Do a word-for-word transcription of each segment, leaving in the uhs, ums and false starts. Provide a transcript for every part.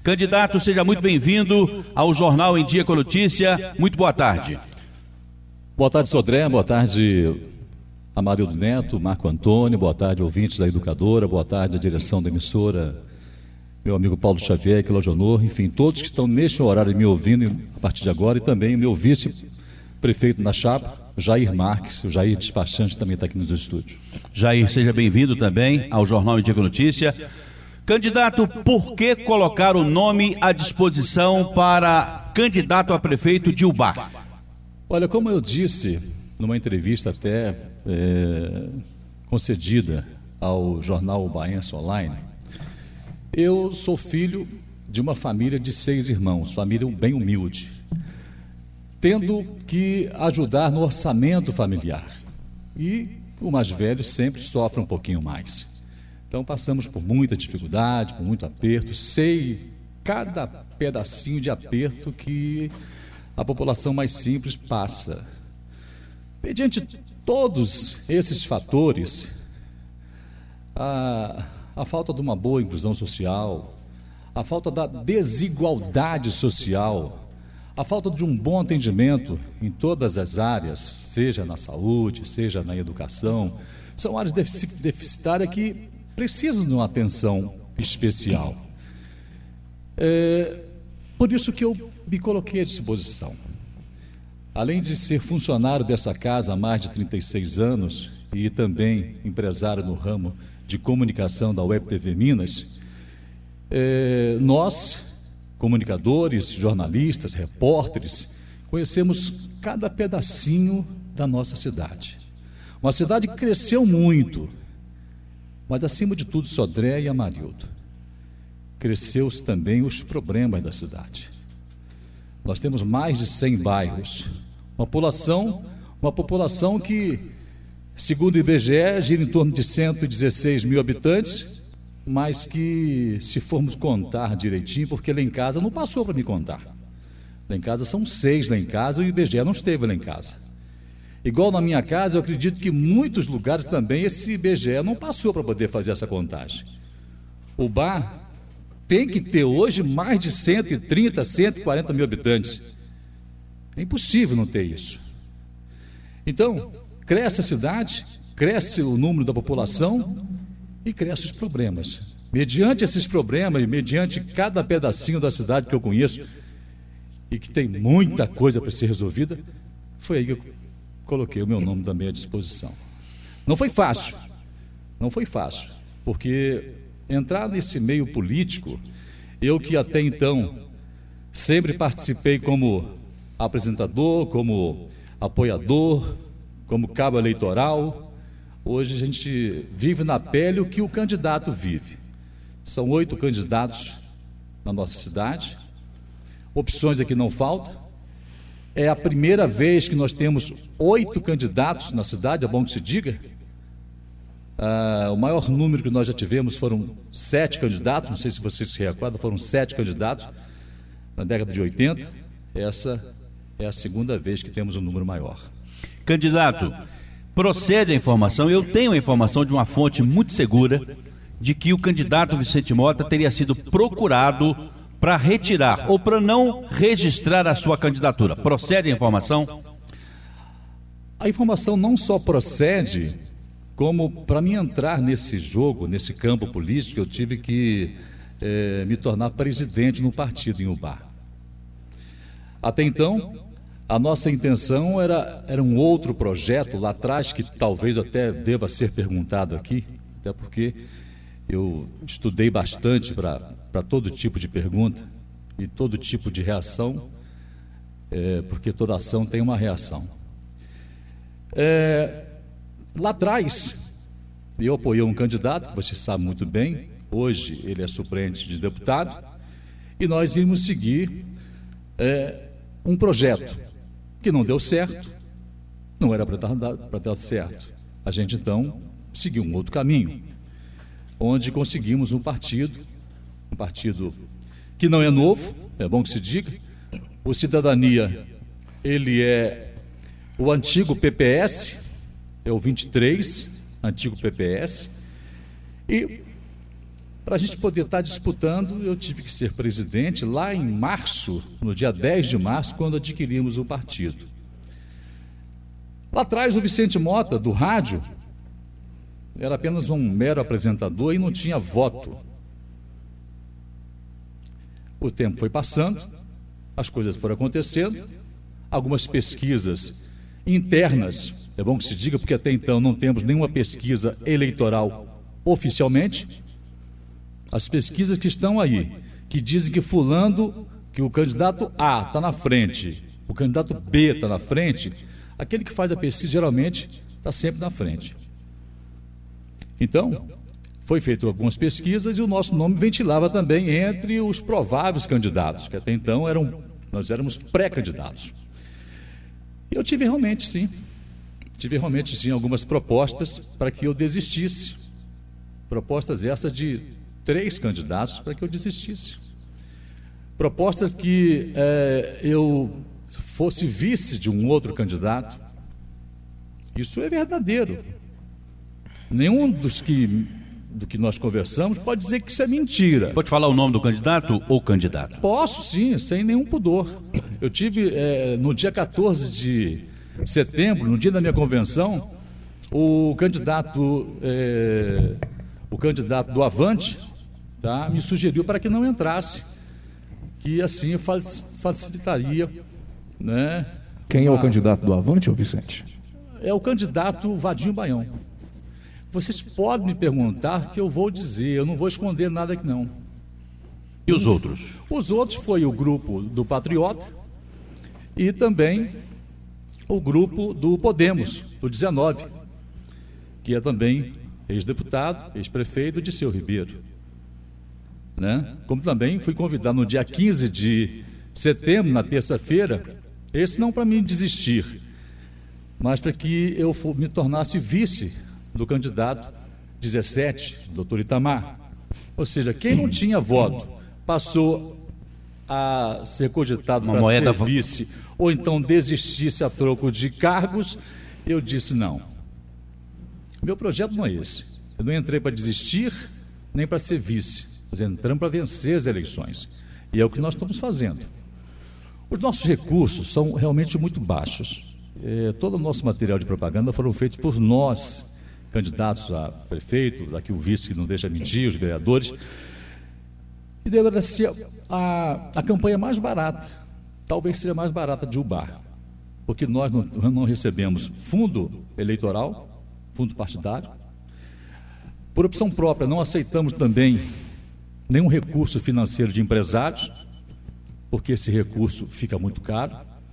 Candidato, seja muito bem-vindo ao Jornal em Dia com Notícia. Muito boa tarde. Boa tarde, Sodré. Boa tarde, Amarildo Neto, Marco Antônio. Boa tarde, ouvintes da Educadora. Boa tarde, a direção da emissora, meu amigo Paulo Xavier, Cláudio Honor. Enfim, todos que estão neste horário me ouvindo a partir de agora. E também o meu vice-prefeito na chapa, Jair Marques. O Jair despachante também está aqui nos estúdios. Jair, seja bem-vindo também ao Jornal em Dia com Notícia. Candidato, por que colocar o nome à disposição para candidato a prefeito de Ubá? Olha, como eu disse numa entrevista até é, concedida ao jornal Ubaense Online, eu sou filho de uma família de seis irmãos, família bem humilde, tendo que ajudar no orçamento familiar. E o mais velho sempre sofre um pouquinho mais. Então passamos por muita dificuldade, por muito aperto, sei cada pedacinho de aperto que a população mais simples passa. Mediante todos esses fatores, a, a falta de uma boa inclusão social, a falta da desigualdade social, a falta de um bom atendimento em todas as áreas, seja na saúde, seja na educação, são áreas deficitárias que precisam de uma atenção especial. É, por isso que eu me coloquei à disposição. Além de ser funcionário dessa casa há mais de trinta e seis anos e também empresário no ramo de comunicação da Web T V Minas, é, nós, comunicadores, jornalistas, repórteres, conhecemos cada pedacinho da nossa cidade. Uma cidade que cresceu muito, mas acima de tudo, Sodré e Amarildo, cresceu-se também os problemas da cidade. Nós temos mais de cem bairros, uma população, uma população que, segundo o I B G E, gira em torno de cento e dezesseis mil habitantes, mas que, se formos contar direitinho, porque lá em casa não passou para me contar. Lá em casa são seis lá em casa, e o I B G E não esteve lá em casa. Igual na minha casa, eu acredito que em muitos lugares também esse I B G E não passou para poder fazer essa contagem. O Ubá tem que ter hoje mais de cento e trinta, cento e quarenta mil habitantes. É impossível não ter isso. Então, cresce a cidade, cresce o número da população e cresce os problemas. Mediante esses problemas e mediante cada pedacinho da cidade que eu conheço e que tem muita coisa para ser resolvida, foi aí que eu coloquei o meu nome também à disposição. Não foi fácil, não foi fácil, porque entrar nesse meio político, eu que até então sempre participei como apresentador, como apoiador, como cabo eleitoral, hoje a gente vive na pele o que o candidato vive. São oito candidatos na nossa cidade, opções aqui não faltam. É a primeira vez que nós temos oito candidatos na cidade, é bom que se diga. Ah, o maior número que nós já tivemos foram sete candidatos, não sei se vocês se recordam, foram sete candidatos na década de oitenta. Essa é a segunda vez que temos um número maior. Candidato, procede a informação, eu tenho a informação de uma fonte muito segura, de que o candidato Vicente Mota teria sido procurado para retirar ou para não registrar a sua candidatura. Procede a informação? A informação não só procede, como para mim entrar nesse jogo, nesse campo político, eu tive que eh, me tornar presidente no partido em Ubá. Até então, a nossa intenção era, era um outro projeto lá atrás, que talvez até deva ser perguntado aqui, até porque eu estudei bastante para para todo tipo de pergunta e todo tipo de reação, é, porque toda ação tem uma reação. É, lá atrás, eu apoiei um candidato, que você sabe muito bem, hoje ele é suplente de deputado, e nós íamos seguir é, um projeto que não deu certo, não era para dar, para dar certo. A gente então seguiu um outro caminho, onde conseguimos um partido, um partido que não é novo, é bom que se diga. O Cidadania, ele é o antigo P P S, é o vinte e três, antigo P P S, e Para a gente poder estar disputando, eu tive que ser presidente lá em março, no dia dez de março, quando adquirimos o partido. Lá atrás, o Vicente Mota, do rádio, era apenas um mero apresentador e não tinha voto. O tempo foi passando, as coisas foram acontecendo, algumas pesquisas internas, é bom que se diga, porque até então não temos nenhuma pesquisa eleitoral oficialmente. As pesquisas que estão aí, que dizem que fulano, que o candidato A está na frente, o candidato B está na frente, aquele que faz a pesquisa geralmente está sempre na frente. Então, foi feito algumas pesquisas e o nosso nome ventilava também entre os prováveis candidatos, que até então eram, nós éramos pré-candidatos. E eu tive realmente, sim, tive realmente, sim, algumas propostas para que eu desistisse. Propostas essas de três candidatos para que eu desistisse. Propostas que é, eu fosse vice de um outro candidato. Isso é verdadeiro. Nenhum dos que, do que nós conversamos pode dizer que isso é mentira. Pode falar o nome do candidato ou candidato? Posso, sim, sem nenhum pudor. Eu tive, é, no dia quatorze de setembro, no dia da minha convenção, o candidato, é, o candidato do Avante, tá, me sugeriu para que não entrasse, que assim facilitaria, né? Quem é o candidato do Avante, ô Vicente? É o candidato Vadinho Baião. Vocês podem me perguntar que eu vou dizer, eu não vou esconder nada aqui não. E os outros? Os outros foi o grupo do Patriota e também o grupo do Podemos, do dezenove, que é também ex-deputado, ex-prefeito de Seu Ribeiro. Né? Como também fui convidado no dia quinze de setembro, na terça-feira, esse não para mim desistir, mas para que eu me tornasse vice do candidato dezessete, doutor Itamar. Ou seja, quem não tinha voto passou a ser cogitado para ser vice, ou então desistisse a troco de cargos. Eu disse não. Meu projeto não é esse. Eu não entrei para desistir, nem para ser vice. Nós entramos para vencer as eleições. E é o que nós estamos fazendo. Os nossos recursos são realmente muito baixos. É, todo o nosso material de propaganda foram feitos por nós, candidatos a prefeito, daqui o vice que não deixa mentir, os vereadores. E deveria ser a, a campanha mais barata, talvez seja mais barata de Ubá, porque nós não, não recebemos fundo eleitoral, fundo partidário. Por opção própria, não aceitamos também nenhum recurso financeiro de empresários, porque esse recurso fica muito caro.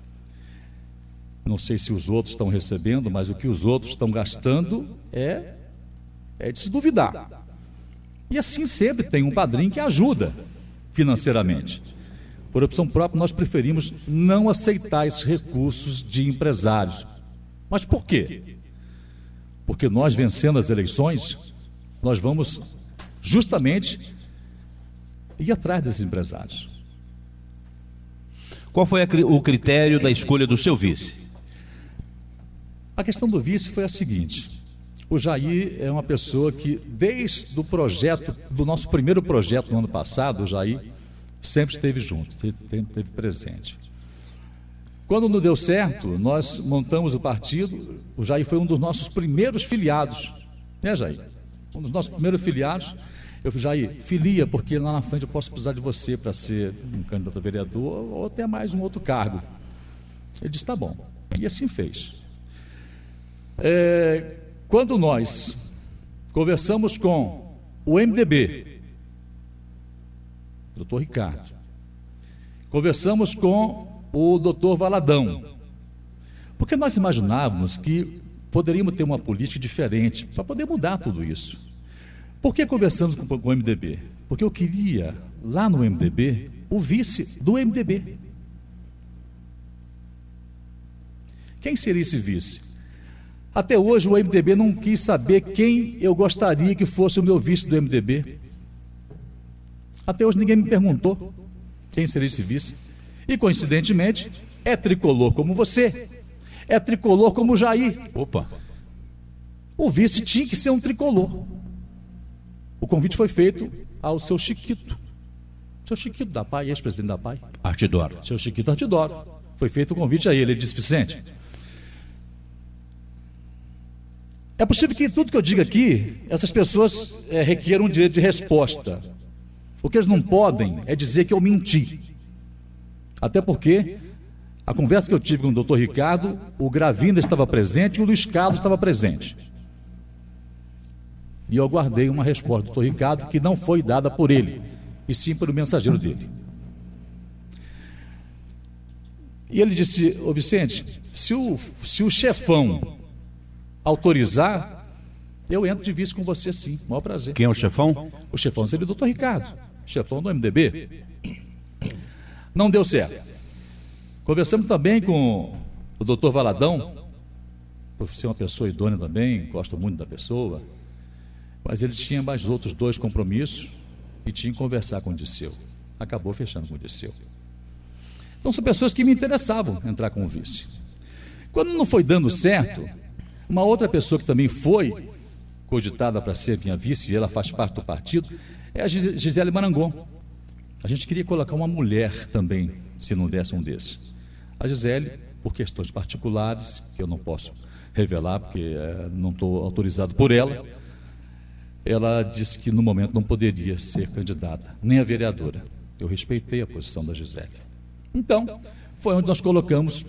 Não sei se os outros estão recebendo, mas o que os outros estão gastando é, é de se duvidar. E assim sempre tem um padrinho que ajuda financeiramente. Por opção própria, nós preferimos não aceitar esses recursos de empresários. Mas por quê? Porque nós, vencendo as eleições, nós vamos justamente ir atrás desses empresários. Qual foi a, o critério da escolha do seu vice? A questão do vice foi a seguinte: o Jair é uma pessoa que, desde o projeto, do nosso primeiro projeto no ano passado, o Jair sempre esteve junto, sempre esteve presente. Quando não deu certo, nós montamos o partido. O Jair foi um dos nossos primeiros filiados, né, Jair? Um dos nossos primeiros filiados. Eu falei: Jair, filia, porque lá na frente eu posso precisar de você para ser um candidato a vereador ou até mais um outro cargo. Ele disse: tá bom. E assim fez. É, quando nós conversamos com o M D B, doutor Ricardo, conversamos com o doutor Valadão, porque nós imaginávamos que poderíamos ter uma política diferente para poder mudar tudo isso. Por que conversamos com, com o M D B? Porque eu queria, lá no M D B, o vice do M D B. Quem seria esse vice? Até hoje o M D B não quis saber quem eu gostaria que fosse o meu vice do M D B. Até hoje ninguém me perguntou quem seria esse vice. E, coincidentemente, é tricolor como você, é tricolor como o Jair. Opa! O vice tinha que ser um tricolor. O convite foi feito ao seu Chiquito. Seu Chiquito da P A I, ex-presidente da P A I. Artidoro. Seu Chiquito Artidoro. Foi feito o convite a ele. Ele disse: Vicente, é possível que tudo que eu diga aqui, essas pessoas é, requeram um direito de resposta. O que eles não podem é dizer que eu menti. Até porque a conversa que eu tive com o doutor Ricardo, o Gravina estava presente e o Luiz Carlos estava presente. E eu aguardei uma resposta do doutor Ricardo que não foi dada por ele, e sim pelo mensageiro dele. E ele disse: ô Vicente, se o, se o chefão autorizar, eu entro de vice com você sim, maior prazer. Quem é o chefão? O chefão seria o doutor Ricardo, chefão do M D B. Não deu certo. Conversamos também com o doutor Valadão, por ser uma pessoa idônea também, gosto muito da pessoa, mas ele tinha mais outros dois compromissos e tinha que conversar com o Disseu. Acabou fechando com o Disseu. Então são pessoas que me interessavam entrar com o vice. Quando não foi dando certo, uma outra pessoa que também foi cogitada para ser minha vice, e ela faz parte do partido, é a Gisele Marangon. A gente queria colocar uma mulher também, se não desse um desses. A Gisele, por questões particulares, que eu não posso revelar, porque é, não estou autorizado por ela, ela disse que no momento não poderia ser candidata, nem a vereadora. Eu respeitei a posição da Gisele. Então, foi onde nós colocamos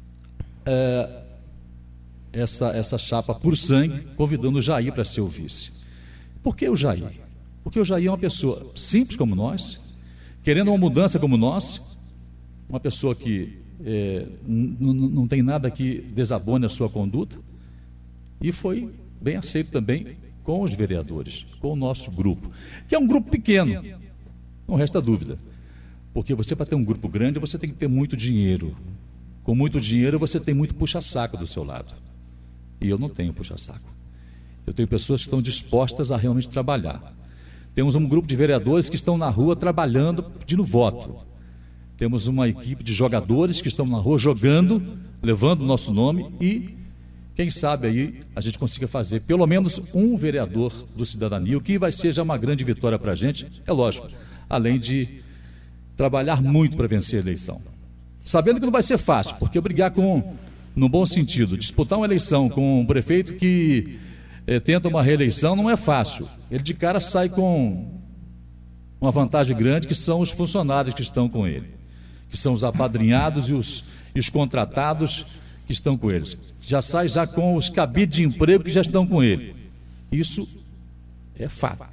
é, essa, essa chapa por sangue, convidando o Jair para ser o vice. Por que o Jair? Porque o Jair é uma pessoa simples como nós, querendo uma mudança como nós, uma pessoa que é, não tem nada que desabone a sua conduta, e foi bem aceito também com os vereadores, com o nosso grupo, que é um grupo pequeno, não resta dúvida, porque você, para ter um grupo grande, você tem que ter muito dinheiro. Com muito dinheiro você tem muito puxa-saco do seu lado, e eu não tenho puxa-saco. Eu tenho pessoas que estão dispostas a realmente trabalhar. Temos um grupo de vereadores que estão na rua trabalhando, pedindo voto. Temos uma equipe de jogadores que estão na rua jogando, levando o nosso nome, e quem sabe aí a gente consiga fazer pelo menos um vereador do Cidadania, o que vai ser já uma grande vitória para a gente, é lógico, além de trabalhar muito para vencer a eleição. Sabendo que não vai ser fácil, porque brigar com, no bom sentido, disputar uma eleição com um prefeito que eh, tenta uma reeleição não é fácil. Ele de cara sai com uma vantagem grande, que são os funcionários que estão com ele, que são os apadrinhados e os, e os contratados que estão com eles. Já sai já com os cabides de emprego que já estão com ele. Isso é fato.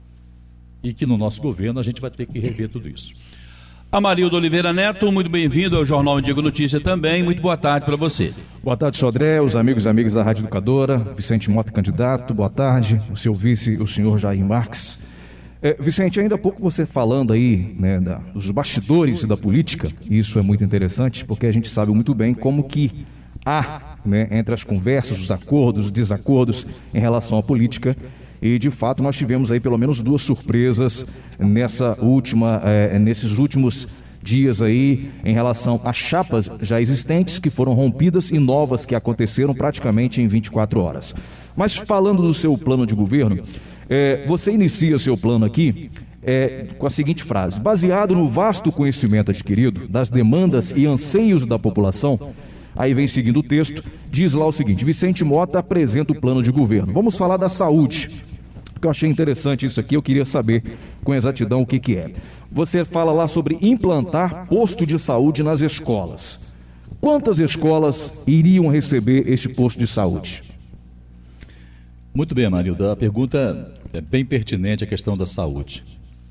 E que no nosso governo a gente vai ter que rever tudo isso. Amarildo Oliveira Neto, muito bem-vindo ao Jornal Diego Notícia também, muito boa tarde para você. Boa tarde, Sodré, os amigos e amigas da Rádio Educadora, Vicente Mota, candidato, boa tarde, o seu vice, o senhor Jair Marques. É, Vicente, ainda há pouco você falando aí, né, da, dos bastidores da política, e isso é muito interessante, porque a gente sabe muito bem como que há, né, entre as conversas, os acordos, os desacordos em relação à política. E, de fato, nós tivemos aí pelo menos duas surpresas nessa última, é, nesses últimos dias aí, em relação a chapas já existentes que foram rompidas e novas que aconteceram praticamente em vinte e quatro horas. Mas falando do seu plano de governo, é, você inicia seu plano aqui é, com a seguinte frase: baseado no vasto conhecimento adquirido das demandas e anseios da população. Aí vem seguindo o texto, diz lá o seguinte: Vicente Mota apresenta o plano de governo. Vamos falar da saúde, porque eu achei interessante isso aqui, eu queria saber com exatidão o que que é. Você fala lá sobre implantar posto de saúde nas escolas. Quantas escolas iriam receber este posto de saúde? Muito bem, Amarildo, a pergunta é bem pertinente, a questão da saúde.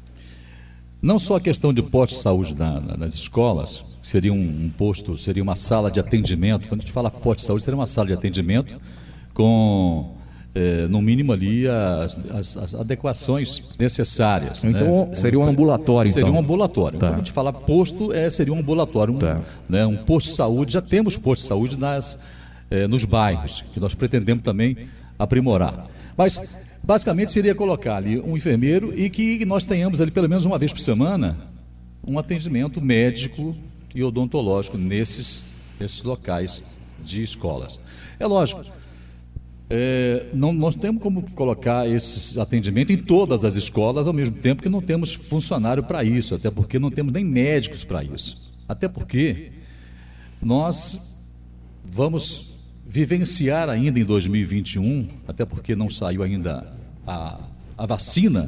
Não só a questão de posto de saúde na, na, nas escolas, seria um, um posto, seria uma sala de atendimento. Quando a gente fala posto de saúde, seria uma sala de atendimento com, é, no mínimo ali, as, as, as adequações necessárias. Então, né? Seria um ambulatório, Seria então. um ambulatório. Tá. Quando a gente fala posto, é, seria um ambulatório, um, Tá. né, um posto de saúde. Já temos posto de saúde nas, é, nos bairros, que nós pretendemos também aprimorar. Mas, basicamente, seria colocar ali um enfermeiro e que nós tenhamos ali, pelo menos uma vez por semana, um atendimento médico e odontológico nesses, nesses locais de escolas. É lógico, É, não, nós temos como colocar esse atendimento em todas as escolas, ao mesmo tempo que não temos funcionário para isso, até porque não temos nem médicos para isso. Até porque nós vamos vivenciar ainda em dois mil e vinte e um, até porque não saiu ainda a, a vacina,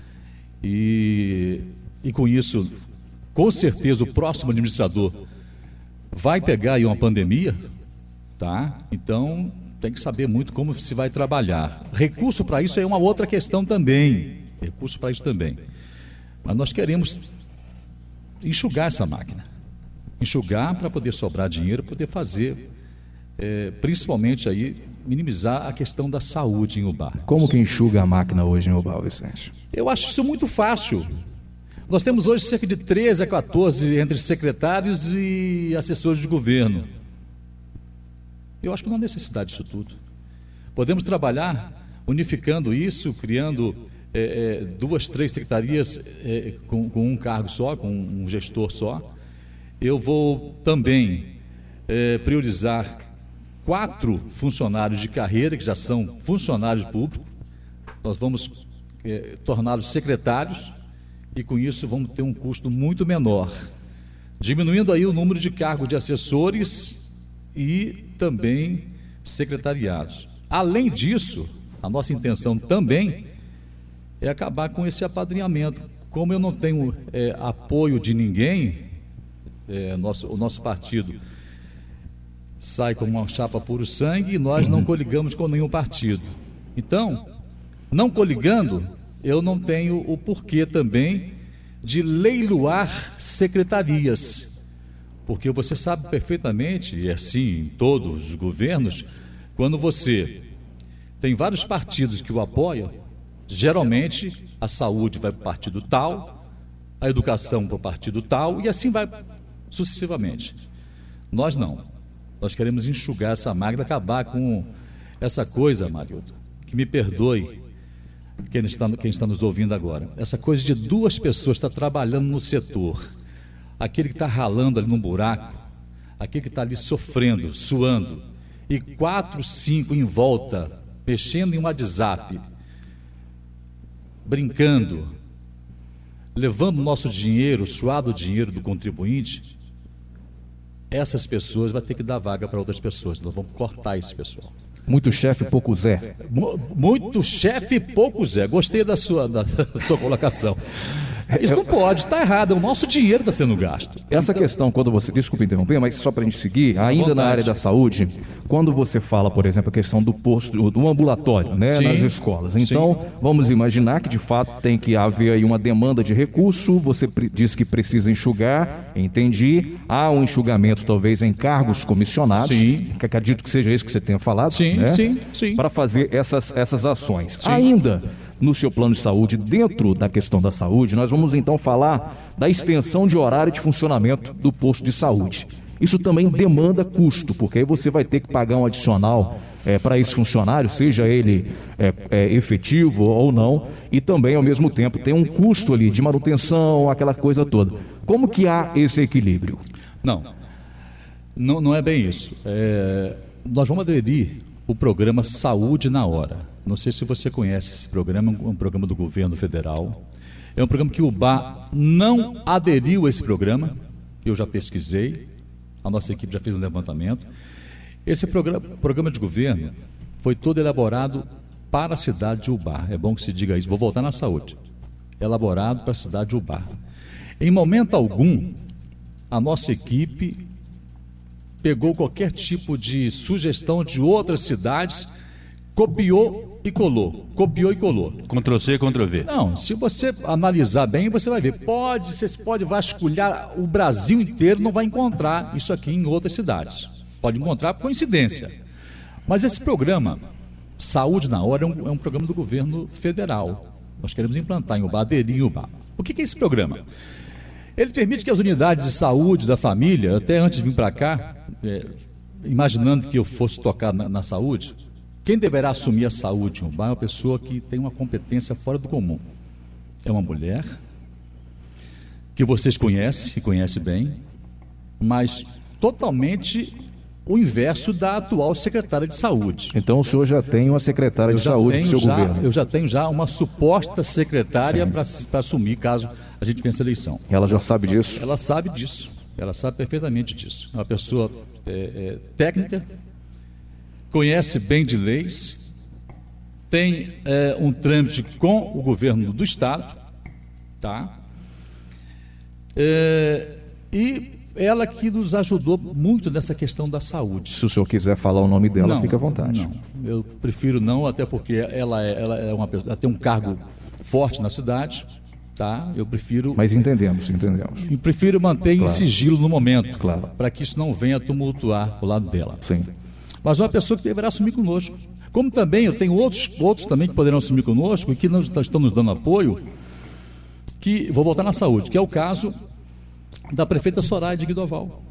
e, e com isso, com certeza, o próximo administrador vai pegar aí uma pandemia, tá? Então, tem que saber muito como se vai trabalhar. Recurso para isso é uma outra questão também. Recurso para isso também. Mas nós queremos enxugar essa máquina. Enxugar para poder sobrar dinheiro, poder fazer, é, principalmente aí, minimizar a questão da saúde em Ubá. Como que enxuga a máquina hoje em Ubá, Vicente? Eu acho isso muito fácil. Nós temos hoje cerca de treze a quatorze entre secretários e assessores de governo. Eu acho que não há necessidade disso tudo. Podemos trabalhar unificando isso, criando é, é, duas, três secretarias é, com, com um cargo só, com um gestor só. Eu vou também é, priorizar quatro funcionários de carreira, que já são funcionários públicos. Nós vamos é, torná-los secretários e com isso vamos ter um custo muito menor, diminuindo aí o número de cargos de assessores e também secretariados. Além disso, a nossa intenção também é acabar com esse apadrinhamento. Como eu não tenho é, apoio de ninguém, é, nosso, o nosso partido sai com uma chapa puro sangue e nós não coligamos com nenhum partido. Então, não coligando, eu não tenho o porquê também de leiloar secretarias. Porque você sabe perfeitamente, e é assim em todos os governos, quando você tem vários partidos que o apoiam, geralmente a saúde vai para o partido tal, a educação para o partido tal, e assim vai sucessivamente. Nós não. Nós queremos enxugar essa máquina, acabar com essa coisa, Marildo, que me perdoe quem está, quem está nos ouvindo agora, essa coisa de duas pessoas estar trabalhando no setor. Aquele que está ralando ali num buraco, aquele que está ali sofrendo, suando, e quatro, cinco em volta, mexendo em um WhatsApp, brincando, levando o nosso dinheiro, o suado dinheiro do contribuinte, essas pessoas vão ter que dar vaga para outras pessoas. Nós vamos cortar esse pessoal. Muito chefe, pouco Zé. Muito chefe, pouco Zé. Gostei da sua, da, da sua colocação. Isso não pode, está errado, o nosso dinheiro está sendo gasto. Essa então, questão, quando você, desculpe interromper, mas só para a gente seguir, ainda na área da saúde, quando você fala, por exemplo, a questão do posto, do ambulatório, né, sim, nas escolas. Então, sim, vamos imaginar que de fato tem que haver aí uma demanda de recurso, você diz que precisa enxugar, entendi, há um enxugamento talvez em cargos comissionados, sim, que acredito que seja isso que você tenha falado, sim, né, sim, sim, para fazer essas, essas ações. Sim. Ainda no seu plano de saúde, dentro da questão da saúde, nós vamos então falar da extensão de horário de funcionamento do posto de saúde. Isso também demanda custo, porque aí você vai ter que pagar um adicional é, para esse funcionário, seja ele é, é, efetivo ou não, e também ao mesmo tempo tem um custo ali de manutenção, aquela coisa toda. Como que há esse equilíbrio? Não, não, não é bem isso. É, nós vamos aderir o programa Saúde na Hora. Não sei se você conhece esse programa, é um programa do governo federal. É um programa que o Ubá não aderiu a esse programa. Eu já pesquisei, a nossa equipe já fez um levantamento. Esse programa, programa de governo foi todo elaborado para a cidade de Ubá. É bom que se diga isso. Vou voltar na saúde. Elaborado para a cidade de Ubá. Em momento algum, a nossa equipe pegou qualquer tipo de sugestão de outras cidades, copiou e colou, copiou e colou. Ctrl C, Ctrl V. Não, se você analisar bem, você vai ver. Pode, você pode vasculhar o Brasil inteiro, não vai encontrar isso aqui em outras cidades. Pode encontrar por coincidência. Mas esse programa, Saúde na Hora, é um, é um programa do governo federal. Nós queremos implantar em Ubá, aderir em Ubá. O que, que é esse programa? Ele permite que as unidades de saúde da família, até antes de vir para cá, é, imaginando que eu fosse tocar na, na saúde, quem deverá assumir a saúde em Ubá é uma pessoa que tem uma competência fora do comum. É uma mulher que vocês conhecem, que conhecem bem, mas totalmente o inverso da atual secretária de saúde. Então o senhor já tem uma secretária eu de saúde do seu já, governo? Eu já tenho já uma suposta secretária para assumir caso a gente vença a eleição. Ela já sabe disso? Ela sabe disso, ela sabe perfeitamente disso. É uma pessoa é, é, técnica, conhece bem de leis, tem é, um trâmite com o governo do Estado, tá? É, e ela que nos ajudou muito nessa questão da saúde. Se o senhor quiser falar o nome dela, não, fica à vontade. Não, eu prefiro não, até porque ela, é, ela, é uma, ela tem um cargo forte na cidade, tá? Eu prefiro... Mas entendemos, entendemos. Eu prefiro manter claro. em sigilo no momento, claro, para que isso não venha tumultuar o lado dela. Sim. Mas é uma pessoa que deverá assumir conosco. Como também eu tenho outros, outros também que poderão assumir conosco e que não estão nos dando apoio, que vou voltar na saúde, que é o caso da prefeita Soraya de Guidoval.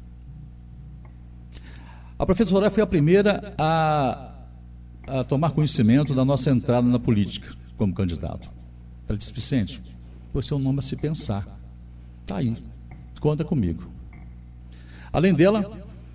A prefeita Soraya foi a primeira a, a tomar conhecimento da nossa entrada na política como candidato. Ela disse: Vicente, você é um nome a se pensar. Está aí, conta comigo. Além dela,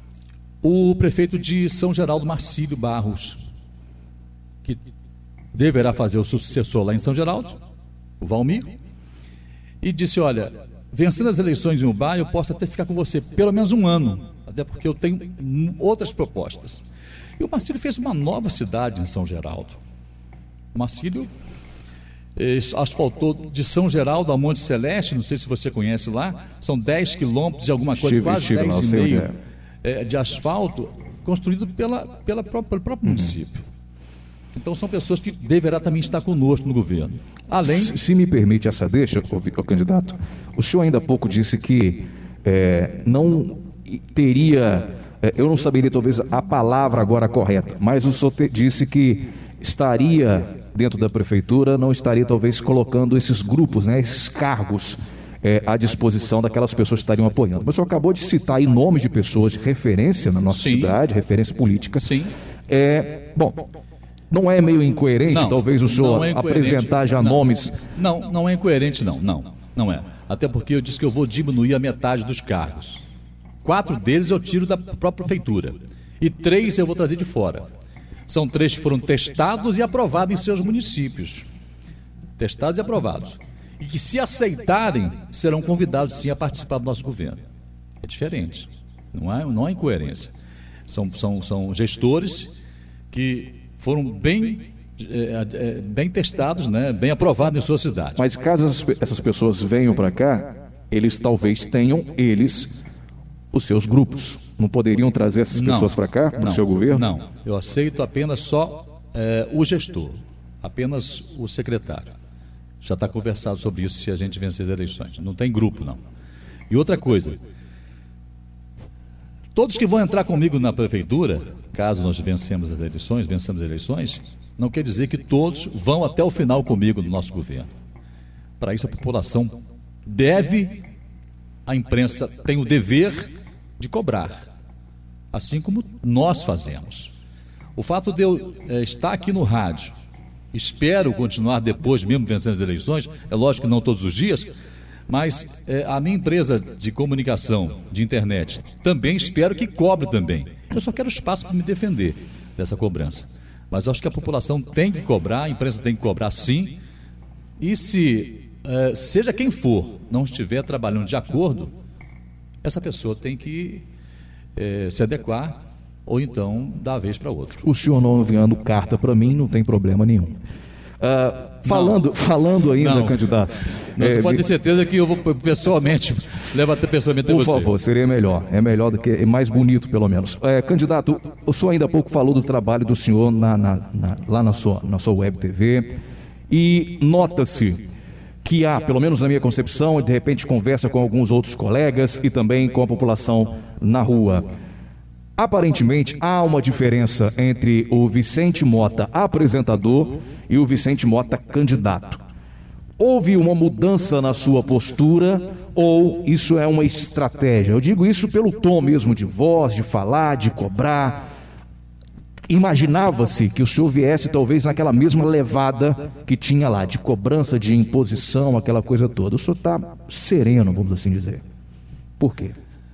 o prefeito de São Geraldo, Marcílio Barros, que deverá fazer o sucessor lá em São Geraldo, o Valmir, e disse: olha, vencendo as eleições em Ubá, eu posso até ficar com você pelo menos um ano, até porque eu tenho outras propostas. E o Marcílio fez uma nova cidade em São Geraldo. O Marcílio eh, asfaltou de São Geraldo a Monte Celeste, não sei se você conhece lá, são dez quilômetros de alguma coisa, estive, quase estive, dez não, e sei meio onde é. eh, de asfalto, construído pela, pela própria, pelo próprio uhum. município. Então são pessoas que deverá também estar conosco no governo. Além... Se, se me permite essa deixa, o, o candidato, o senhor ainda há pouco disse que é, não teria, é, eu não saberia talvez a palavra agora correta, mas o senhor te, disse que estaria dentro da prefeitura, não estaria talvez colocando esses grupos, né, esses cargos é, à disposição daquelas pessoas que estariam apoiando. Mas o senhor acabou de citar aí nomes de pessoas de referência na nossa Sim. cidade, referência política. Sim. É, bom... Não é meio incoerente, não, talvez, o senhor é apresentar já não, nomes? Não, não é incoerente, não, não, não é. Até porque eu disse que eu vou diminuir a metade dos cargos. Quatro deles eu tiro da própria prefeitura e três eu vou trazer de fora. São três que foram testados e aprovados em seus municípios. Testados e aprovados. E que, se aceitarem, serão convidados, sim, a participar do nosso governo. É diferente, não é, não é incoerência. São, são, são gestores que... foram bem, é, é, bem testados, né? Bem aprovados em sua cidade. Mas caso essas pessoas venham para cá, eles talvez tenham, eles, os seus grupos. Não poderiam trazer essas não, pessoas para cá, para o seu governo? Não, eu aceito apenas só é, o gestor, apenas o secretário. Já está conversado sobre isso se a gente vencer as eleições. Não tem grupo, não. E outra coisa... Todos que vão entrar comigo na prefeitura, caso nós vencemos as eleições, vençamos as eleições, não quer dizer que todos vão até o final comigo no nosso governo. Para isso a população deve, a imprensa tem o dever de cobrar, assim como nós fazemos. O fato de eu é, estar aqui no rádio, espero continuar depois mesmo vencendo as eleições, é lógico que não todos os dias, mas é, a minha empresa de comunicação, de internet, também espero que cobre também. Eu só quero espaço para me defender dessa cobrança. Mas eu acho que a população tem que cobrar, a imprensa tem que cobrar sim. E se, é, seja quem for, não estiver trabalhando de acordo, essa pessoa tem que é, se adequar ou então dar a vez para outro. O senhor não enviando carta para mim, não tem problema nenhum. Uh, falando, falando ainda, não. candidato. Não, você é, pode ter certeza que eu vou pessoalmente levar até pessoalmente Por você. favor, seria melhor. É melhor do que é mais bonito, pelo menos. É, candidato, o senhor ainda há pouco falou do trabalho do senhor na, na, na, lá na sua, na sua web T V. E nota-se que há, pelo menos na minha concepção, e de repente conversa com alguns outros colegas e também com a população na rua. Aparentemente, há uma diferença entre o Vicente Mota apresentador e o Vicente Mota candidato. Houve uma mudança na sua postura ou isso é uma estratégia? Eu digo isso pelo tom mesmo de voz, de falar, de cobrar. Imaginava-se que o senhor viesse talvez naquela mesma levada que tinha lá, de cobrança, de imposição, aquela coisa toda. O senhor está sereno, vamos assim dizer. Por quê?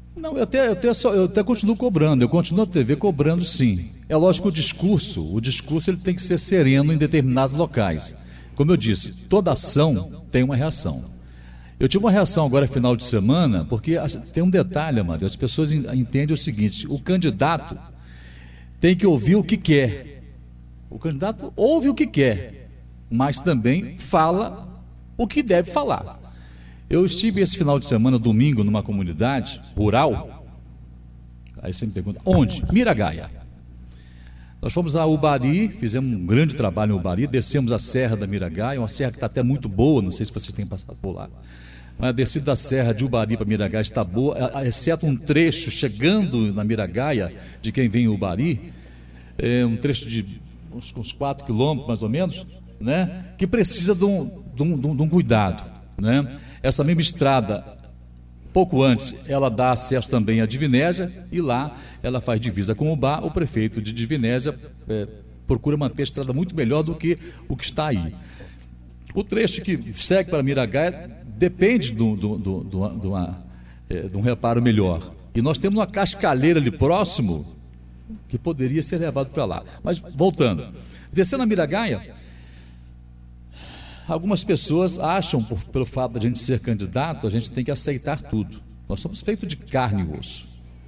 Não, eu até, eu, até só, eu até continuo cobrando, eu continuo na T V cobrando sim. É lógico que o discurso, o discurso ele tem que ser sereno em determinados locais. Como eu disse, toda ação tem uma reação. Eu tive uma reação agora final de semana, porque tem um detalhe, Amário, as pessoas entendem o seguinte, o candidato tem que ouvir o que quer. O candidato ouve o que quer, mas também fala o que deve falar. Eu estive esse final de semana, domingo, numa comunidade rural. Aí você me pergunta, onde? Miragaia. Nós fomos a Ubari, fizemos um grande trabalho em Ubari, descemos a Serra da Miragaia, uma serra que está até muito boa, não sei se vocês têm passado por lá. Mas a descida da serra de Ubari para Miragaia está boa, exceto um trecho chegando na Miragaia, de quem vem em Ubari, é um trecho de uns, uns quatro quilômetros mais ou menos, né, que precisa de um, de um, de um cuidado, né? Essa mesma estrada, pouco antes, ela dá acesso também à Divinésia e lá ela faz divisa com o Ubá. O prefeito de Divinésia é, procura manter a estrada muito melhor do que o que está aí. O trecho que segue para Miragaia depende de, do, do, do, de, uma, é, de um reparo melhor. E nós temos uma cascalheira ali próximo que poderia ser levado para lá. Mas voltando, descendo a Miragaia, algumas pessoas acham, por, pelo fato de a gente ser candidato, a gente tem que aceitar tudo. Nós somos feitos de carne e osso.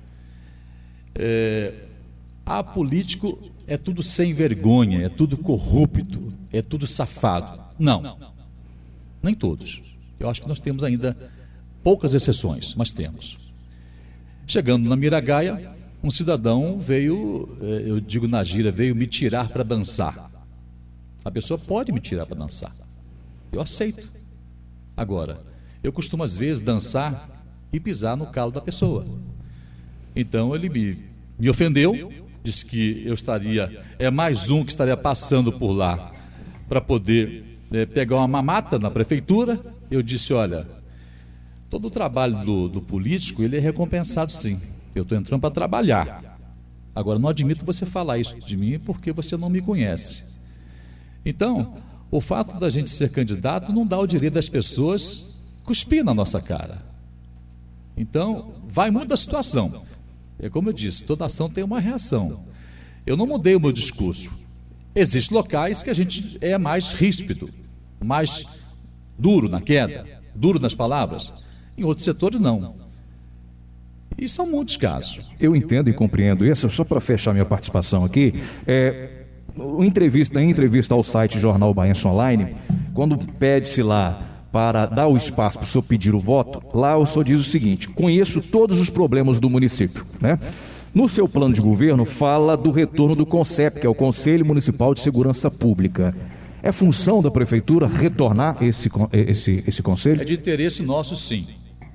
É, a político é tudo sem vergonha, é tudo corrupto, é tudo safado. Não, nem todos. Eu acho que nós temos ainda poucas exceções, mas temos. Chegando na Miragaia, um cidadão veio, eu digo na gíria, veio me tirar para dançar. A pessoa pode me tirar para dançar. Eu aceito. Agora, eu costumo às vezes dançar e pisar no calo da pessoa. Então ele me, me ofendeu, disse que eu estaria, é mais um que estaria passando por lá para poder é, pegar uma mamata na prefeitura. Eu disse, olha, todo o trabalho do, do político, ele é recompensado sim. Eu estou entrando para trabalhar. Agora, não admito você falar isso de mim porque você não me conhece. Então, o fato da gente ser candidato não dá o direito das pessoas cuspir na nossa cara. Então, vai muito da situação. É como eu disse, toda ação tem uma reação. Eu não mudei o meu discurso. Existem locais que a gente é mais ríspido, mais duro na queda, duro nas palavras. Em outros setores, não. E são muitos casos. Eu entendo e compreendo isso. Só para fechar minha participação aqui, é... O entrevista, em entrevista ao site Jornal Baense Online, quando pede-se lá para dar o espaço para o senhor pedir o voto, lá o senhor diz o seguinte: conheço todos os problemas do município, né? No seu plano de governo fala do retorno do CONCEP, que é o Conselho Municipal de Segurança Pública. É função da prefeitura retornar esse, esse, esse conselho? É de interesse nosso, sim.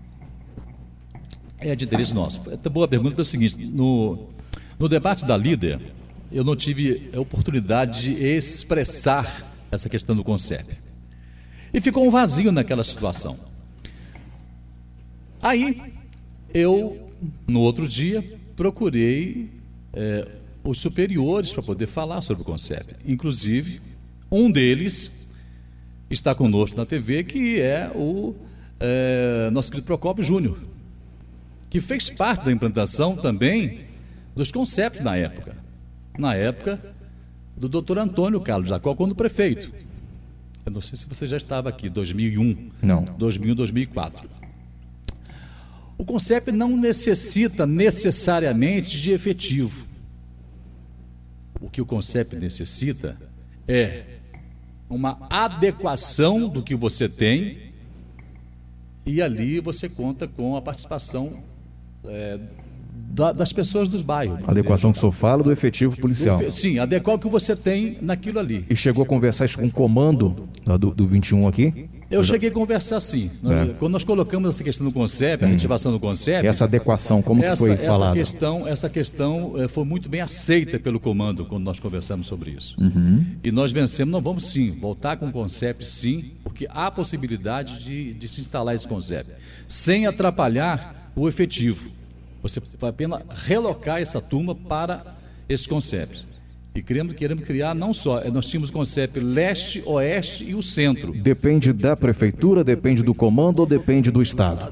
É de interesse nosso. É boa pergunta pelo seguinte: no, no debate da líder, eu não tive a oportunidade de expressar essa questão do CONCEP. E ficou um vazio naquela situação. Aí, eu, no outro dia, procurei é, os superiores para poder falar sobre o CONCEP. Inclusive, um deles está conosco na T V, que é o é, nosso querido Procópio Júnior, que fez parte da implantação também dos CONCEP na época. Na época do doutor Antônio Carlos Jacó, quando prefeito. Eu não sei se você já estava aqui, dois mil e um. Não. dois mil, dois mil e quatro. O CONCEP não necessita necessariamente de efetivo. O que o CONCEP necessita é uma adequação do que você tem e ali você conta com a participação é, Da, das pessoas dos bairros. Adequação que o senhor fala do efetivo policial. Do, sim, adequar o que você tem naquilo ali. E chegou a conversar isso com o comando do, do vinte e um aqui? Eu cheguei a conversar sim. É. Quando nós colocamos essa questão do CONCEP, a ativação do CONCEP... E essa adequação, como essa, que foi falada? Essa questão, essa questão eh, foi muito bem aceita pelo comando quando nós conversamos sobre isso. Uhum. E nós vencemos, não vamos sim, voltar com o CONCEP sim, porque há possibilidade de, de se instalar esse CONCEP, sem atrapalhar o efetivo. Você vai apenas relocar essa turma para esse CONCEP. E queremos, queremos criar não só, nós tínhamos o CONCEP leste, oeste e o centro. Depende da prefeitura, depende do comando ou depende do Estado?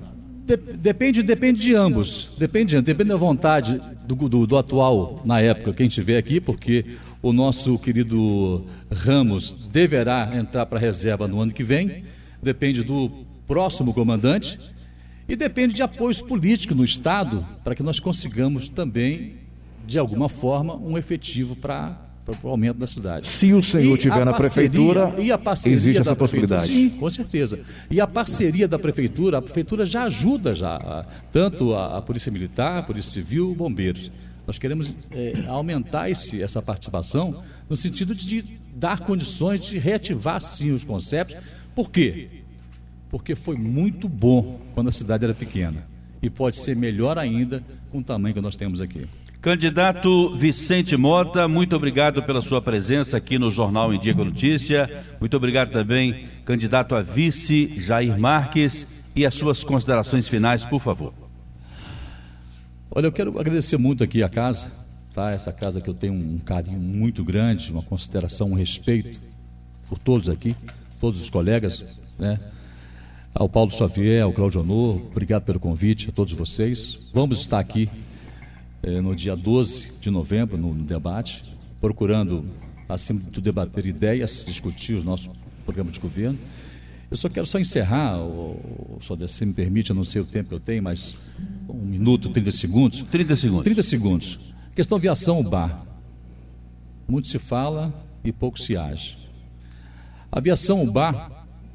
De, depende, depende de ambos, depende, depende da vontade do, do, do atual, na época, quem estiver aqui, porque o nosso querido Ramos deverá entrar para a reserva no ano que vem, depende do próximo comandante e depende de apoios políticos no Estado para que nós consigamos também, de alguma forma, um efetivo para o aumento da cidade. Se o senhor estiver na parceria, prefeitura, e a parceria existe essa da possibilidade? Sim, com certeza. E a parceria da prefeitura, a prefeitura já ajuda, já, a, tanto a, a Polícia Militar, a Polícia Civil, bombeiros. Nós queremos é, aumentar esse, essa participação no sentido de, de dar condições de reativar, sim, os conceitos. Por quê? Porque foi muito bom quando a cidade era pequena. E pode ser melhor ainda com o tamanho que nós temos aqui. Candidato Vicente Mota, muito obrigado pela sua presença aqui no Jornal Em Dia com Notícia. Muito obrigado também, candidato a vice Jair Marques, e as suas considerações finais, por favor. Olha, eu quero agradecer muito aqui a casa, tá? Essa casa que eu tenho um carinho muito grande, uma consideração, um respeito por todos aqui, todos os colegas, né? Ao Paulo Xavier, ao Claudio Honor, obrigado pelo convite a todos vocês. Vamos estar aqui eh, no dia doze de novembro, no, no debate, procurando, acima de tudo, debater ideias, discutir o nosso programa de governo. Eu só quero só encerrar, o, só se me permite, eu não sei o tempo que eu tenho, mas um minuto, trinta segundos. trinta segundos. trinta segundos. Questão aviação, o bar. Muito se fala e pouco se age. A aviação, o bar,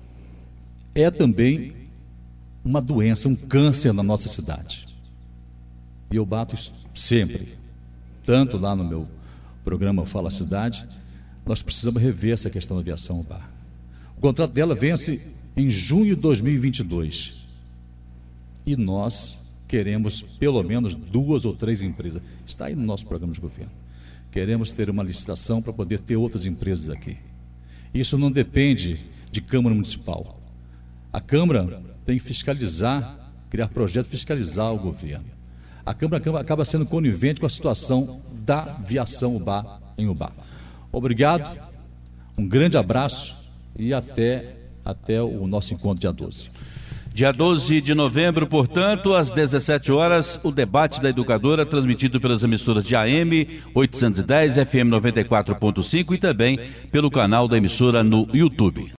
é também uma doença, um câncer na nossa cidade. E eu bato isso sempre, tanto lá no meu programa Fala Cidade, nós precisamos rever essa questão da aviação bar. O contrato dela vence em junho de dois mil e vinte e dois. E nós queremos pelo menos duas ou três empresas. Está aí no nosso programa de governo. Queremos ter uma licitação para poder ter outras empresas aqui. Isso não depende de Câmara Municipal. A Câmara tem que fiscalizar, criar projeto, fiscalizar o governo. A Câmara acaba sendo conivente com a situação da aviação Ubá em Ubá. Obrigado, um grande abraço e até, até o nosso encontro dia doze. Dia doze de novembro, portanto, às dezessete horas, o debate da Educadora, transmitido pelas emissoras de A M oitocentos e dez, F M noventa e quatro ponto cinco e também pelo canal da emissora no YouTube.